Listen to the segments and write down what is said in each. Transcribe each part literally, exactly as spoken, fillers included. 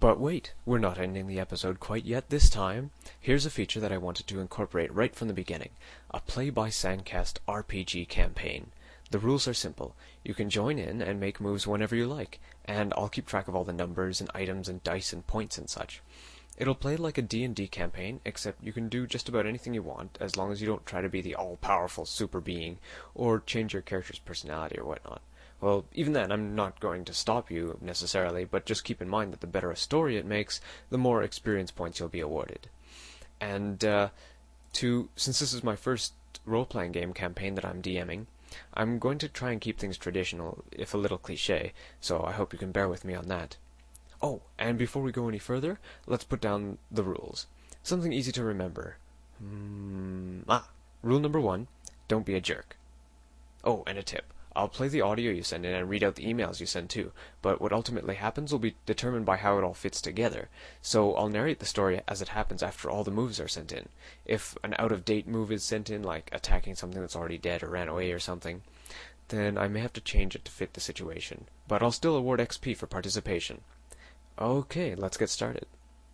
But wait, we're not ending the episode quite yet this time. Here's a feature that I wanted to incorporate right from the beginning, a Play by Sandcast R P G campaign. The rules are simple. You can join in and make moves whenever you like, and I'll keep track of all the numbers and items and dice and points and such. It'll play like a D and D campaign, except you can do just about anything you want, as long as you don't try to be the all-powerful super being, or change your character's personality or whatnot. Well, even then, I'm not going to stop you, necessarily, but just keep in mind that the better a story it makes, the more experience points you'll be awarded. And, uh, to, since this is my first role-playing game campaign that I'm DMing, I'm going to try and keep things traditional, if a little cliché, so I hope you can bear with me on that. Oh, and before we go any further, let's put down the rules. Something easy to remember. Hmm, ah, rule number one, don't be a jerk. Oh, and a tip. I'll play the audio you send in and read out the emails you send too, but what ultimately happens will be determined by how it all fits together, so I'll narrate the story as it happens after all the moves are sent in. If an out-of-date move is sent in, like attacking something that's already dead or ran away or something, then I may have to change it to fit the situation, but I'll still award X P for participation. Okay, let's get started.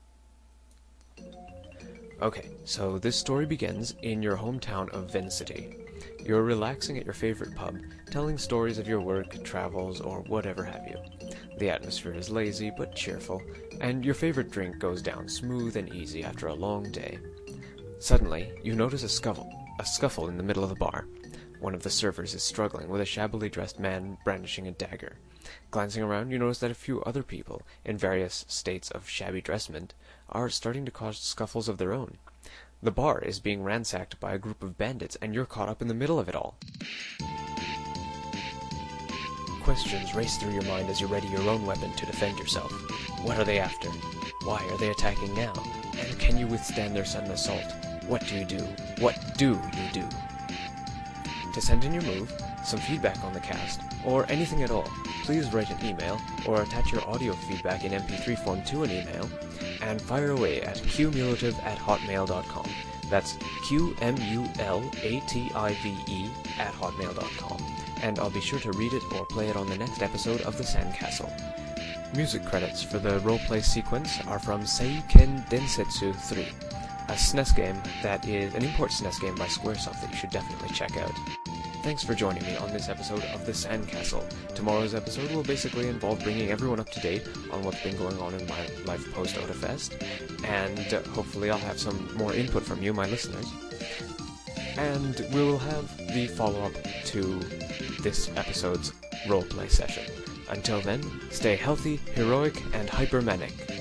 Okay, so this story begins in your hometown of Ven City. You're relaxing at your favorite pub, telling stories of your work, travels, or whatever have you. The atmosphere is lazy but cheerful, and your favorite drink goes down smooth and easy after a long day. Suddenly, you notice a scuffle, a scuffle in the middle of the bar. One of the servers is struggling with a shabbily dressed man brandishing a dagger. Glancing around, you notice that a few other people, in various states of shabby dressment, are starting to cause scuffles of their own. The bar is being ransacked by a group of bandits, and you're caught up in the middle of it all. Questions race through your mind as you ready your own weapon to defend yourself. What are they after? Why are they attacking now? And can you withstand their sudden assault? What do you do? What do you do? To send in your move, some feedback on the cast, or anything at all, please write an email, or attach your audio feedback in M P three form to an email, and fire away at qmulative at hotmail dot com. That's Q M U L A T I V E at hotmail dot com, and I'll be sure to read it or play it on the next episode of The Sandcastle. Music credits for the roleplay sequence are from Seiken Densetsu three, a S N E S game that is an import S N E S game by Squaresoft that you should definitely check out. Thanks for joining me on this episode of The Sandcastle. Tomorrow's episode will basically involve bringing everyone up to date on what's been going on in my life post-Otafest, and uh, hopefully I'll have some more input from you, my listeners. And we will have the follow-up to this episode's roleplay session. Until then, stay healthy, heroic, and hypermanic.